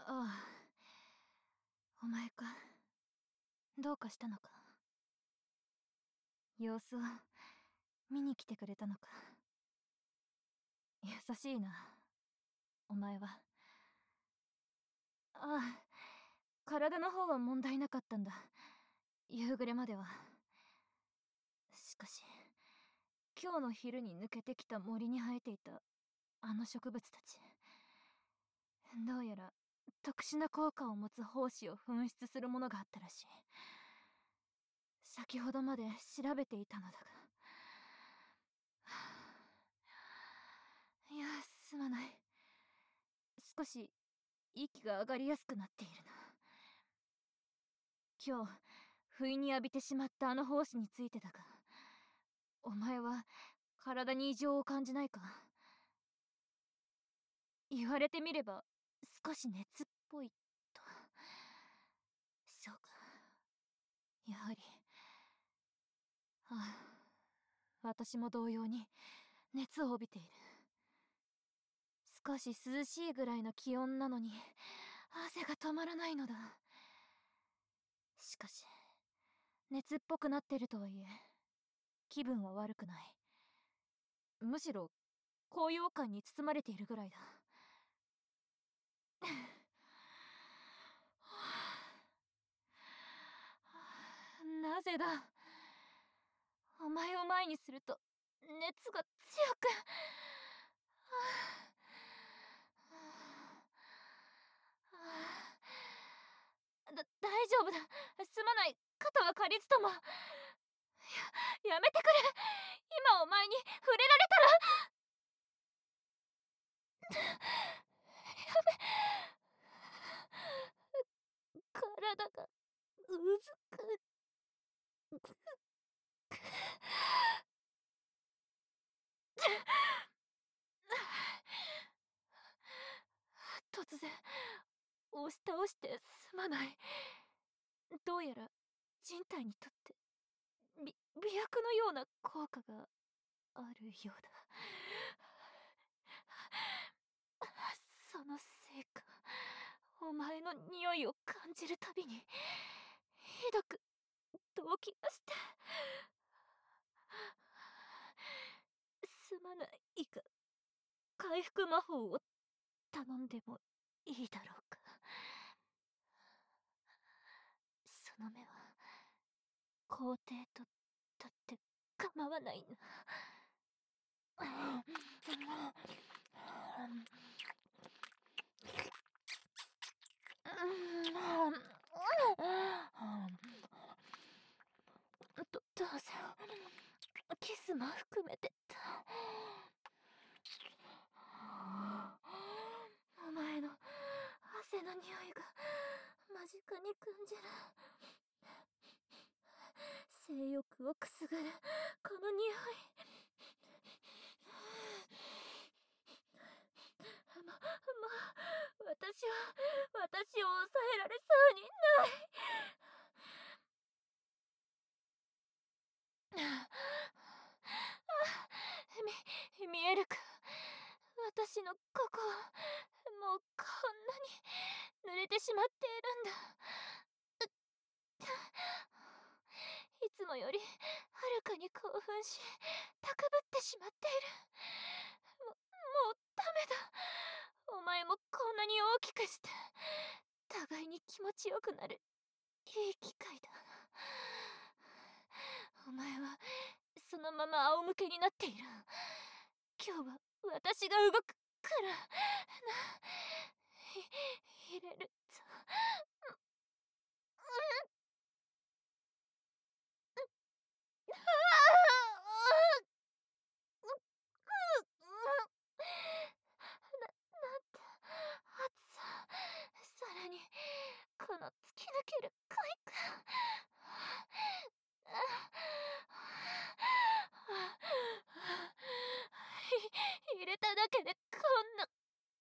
ああ、お前か。どうかしたのか。様子を見に来てくれたのか。優しいな、お前は。ああ、体の方は問題なかったんだ。夕暮れまでは。しかし、今日の昼に抜けてきた森に生えていたあの植物たち。どうやら特殊な効果を持つ胞子を噴出するものがあったらしい。先ほどまで調べていたのだが。いや、すまない。少し息が上がりやすくなっているな。今日不意に浴びてしまったあの胞子についてだが、お前は体に異常を感じないか？言われてみれば少し熱っぽいと。そうか、やはり。ああ、私も同様に熱を帯びている。少し涼しいぐらいの気温なのに汗が止まらないのだ。しかし熱っぽくなってるとはいえ気分は悪くない。むしろ高揚感に包まれているぐらいだ。なぜだ。お前を前にすると熱が強く。大丈夫だ。すまない。肩は借りつとも。やめてくれ。今お前に触れられたら。体がうずく。突然押し倒してすまない。どうやら人体にとって媚薬のような効果があるようだ。そのせいか、お前の匂いを感じるたびにひどく動悸がして。すまないが回復魔法を頼んでもいいだろうか。その目は皇帝ととって構わないな。どうぞキスも含めて。お前の汗の匂いが間近に感じる。性欲をくすぐるこの匂い。私を抑えられそうにない。見えるか。私のここもうこんなに濡れてしまっているんだ。いつもよりはるかに興奮し高ぶってしまっている。もうダメだ。お前もこんなに大きくして互いに気持ちよくなるいい機会だ。お前はそのまま仰向けになっている。今日は私が動くからな。入れると。なんて暑さ。さらにこの突き抜ける快感。入れただけでこんな。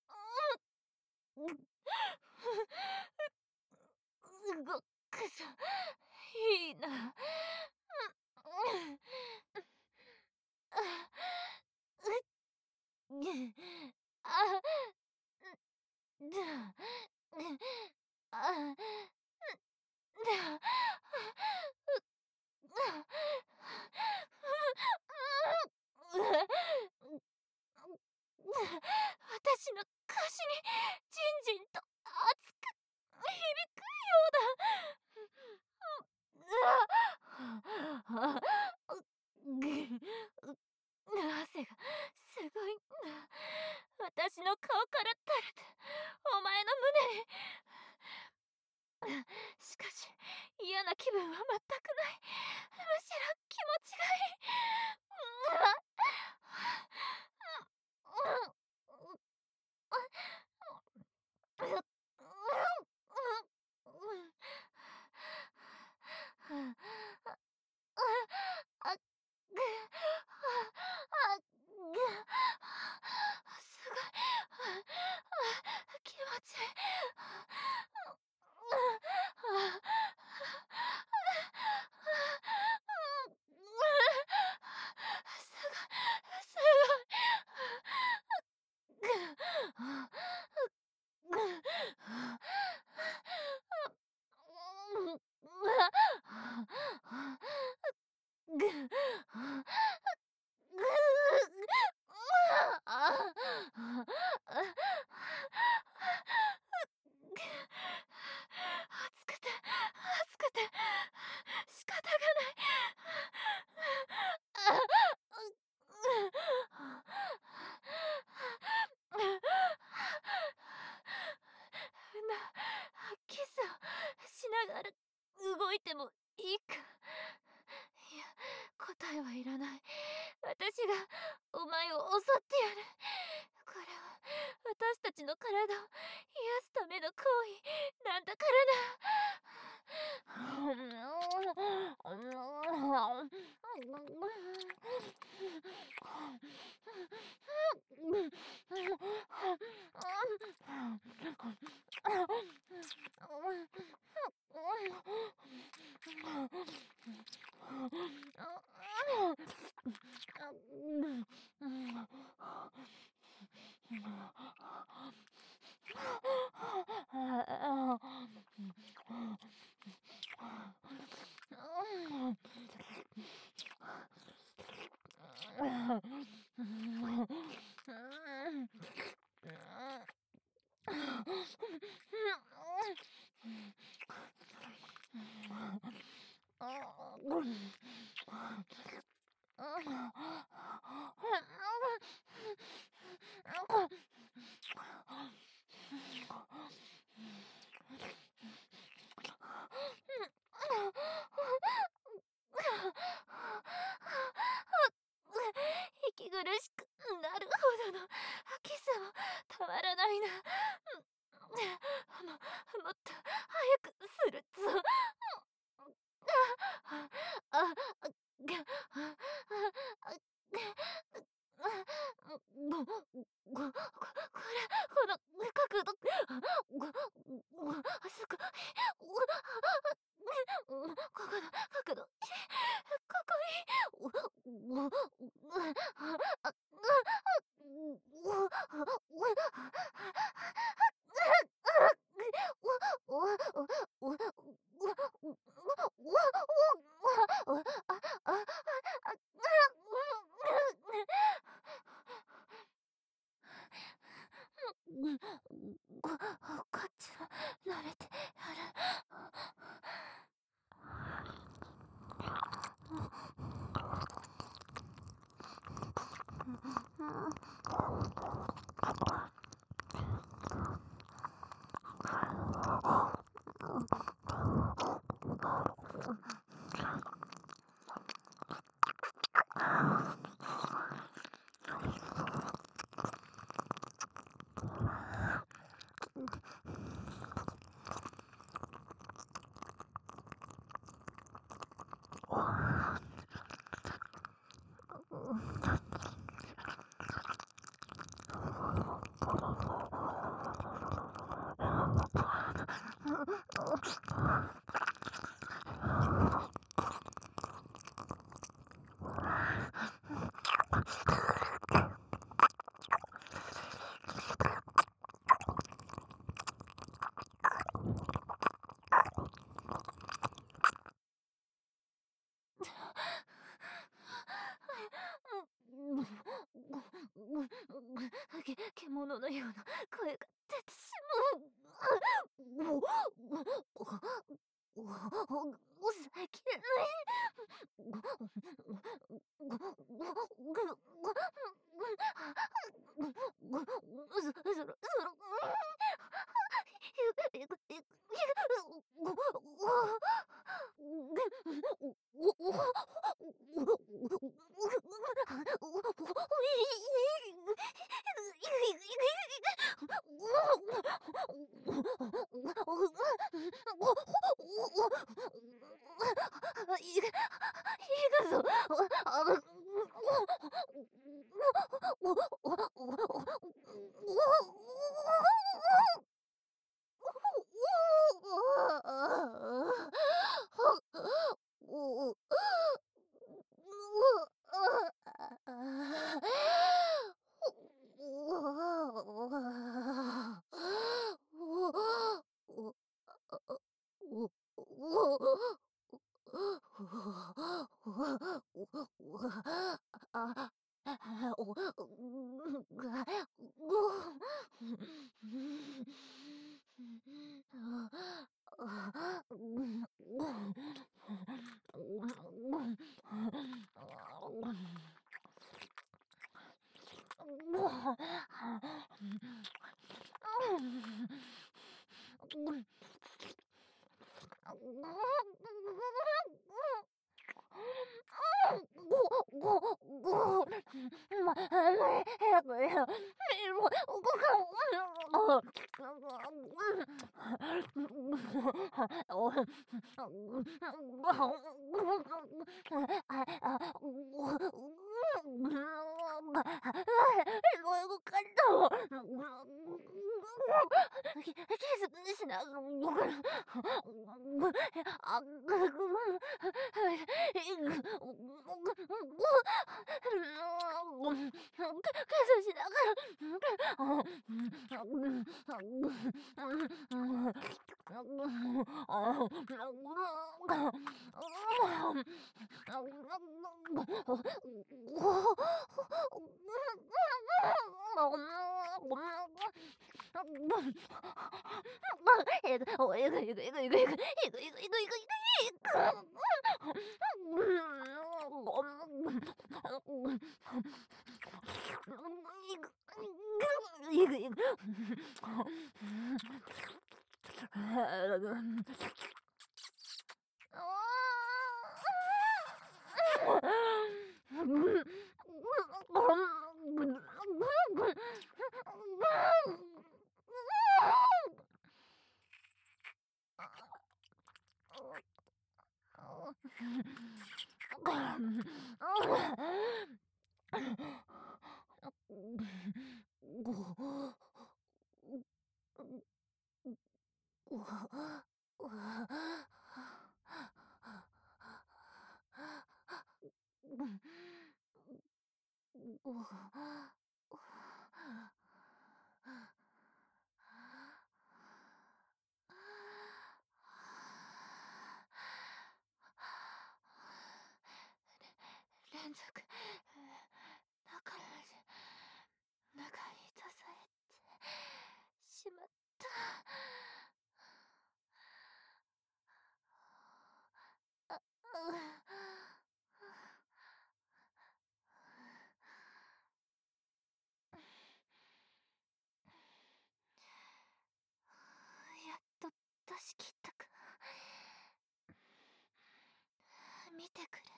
動くぞ。いいな。あ、 あ、私の歌詞にじんじんと熱く響くようだ。汗がすごい。私の顔から垂れてお前の胸に。しかし嫌な気分は全くない。むしろ気持ちがいい。すごい。気持ちいい。すごい。暑くて暑くて仕方がない。キスをしながら動いてもいいか。いや、答えはいらない。私がお前を襲ってやる。これは私たちの体を癒すための行為なんだ息苦しくなるほどのキスもたまらないな。もっと早くするぞ。あ、あ、が、これ、この角度、すごい。ここの角度、ここいい。こっちは慣れてやのような声が出てしまう。抑えきれない。いくぞ。Luego cantaba. ¿Qué es una?連続だから目が痛されてしまった。やっと出し切ったか。見てくる。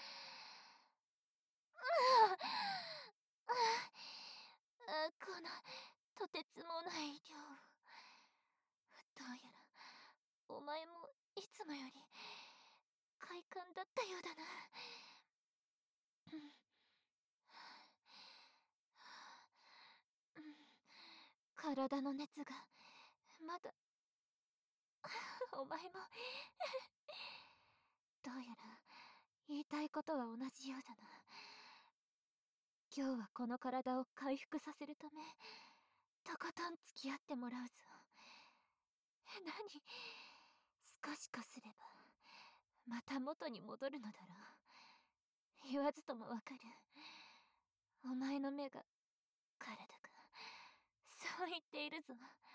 このとてつもない量。どうやらお前もいつもより快感だったようだな。体の熱がまだお前もどうやら言いたいことは同じようだな。今日はこの体を回復させるためとことん付き合ってもらうぞ。何、少しかすればまた元に戻るのだろう。言わずともわかる。お前の目が体がそう言っているぞ。